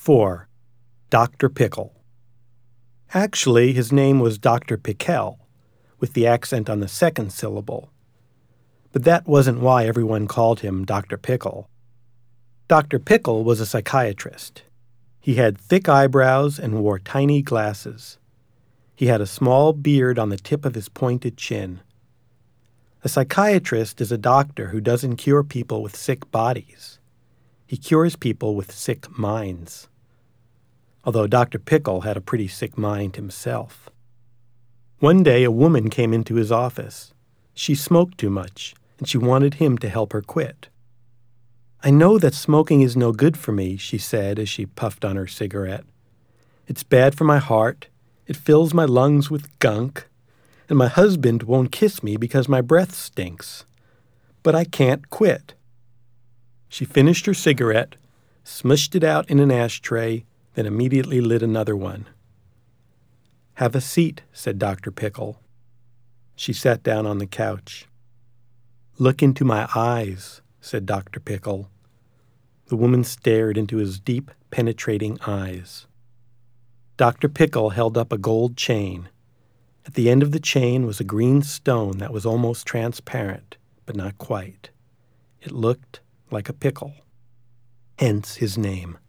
4. Dr. Pickle. Actually, his name was Dr. Pickell, with the accent on the second syllable. But that wasn't why everyone called him Dr. Pickle. Dr. Pickle was a psychiatrist. He had thick eyebrows and wore tiny glasses. He had a small beard on the tip of his pointed chin. A psychiatrist is a doctor who doesn't cure people with sick bodies. He cures people with sick minds. Although Dr. Pickle had a pretty sick mind himself. One day a woman came into his office. She smoked too much, and she wanted him to help her quit. "I know that smoking is no good for me," she said as she puffed on her cigarette. "It's bad for my heart, it fills my lungs with gunk, and my husband won't kiss me because my breath stinks. But I can't quit." She finished her cigarette, smushed it out in an ashtray, then immediately lit another one. "Have a seat," said Dr. Pickle. She sat down on the couch. "Look into my eyes," said Dr. Pickle. The woman stared into his deep, penetrating eyes. Dr. Pickle held up a gold chain. At the end of the chain was a green stone that was almost transparent, but not quite. It looked like a pickle. Hence his name.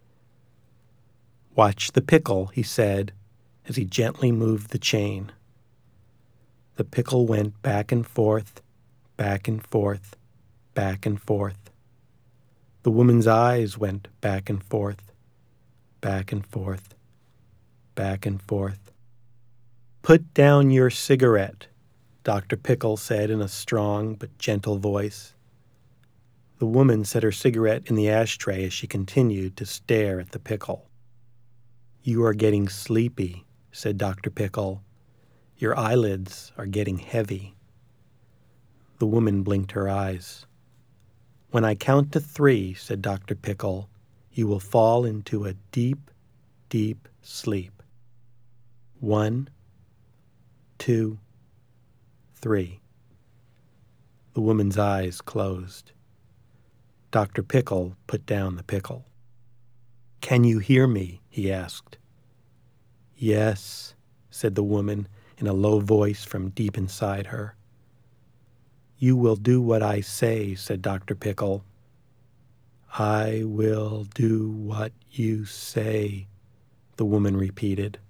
"Watch the pickle," he said, as he gently moved the chain. The pickle went back and forth, back and forth, back and forth. The woman's eyes went back and forth, back and forth, back and forth. "Put down your cigarette," Dr. Pickle said in a strong but gentle voice. The woman set her cigarette in the ashtray as she continued to stare at the pickle. "You are getting sleepy," said Dr. Pickle. "Your eyelids are getting heavy." The woman blinked her eyes. "When I count to 3, said Dr. Pickle, "you will fall into a deep, deep sleep. 1, 2, 3. The woman's eyes closed. Dr. Pickle put down the pickle. "Can you hear me?" he asked. "Yes," said the woman in a low voice from deep inside her. "You will do what I say," said Dr. Pickle. "I will do what you say," the woman repeated.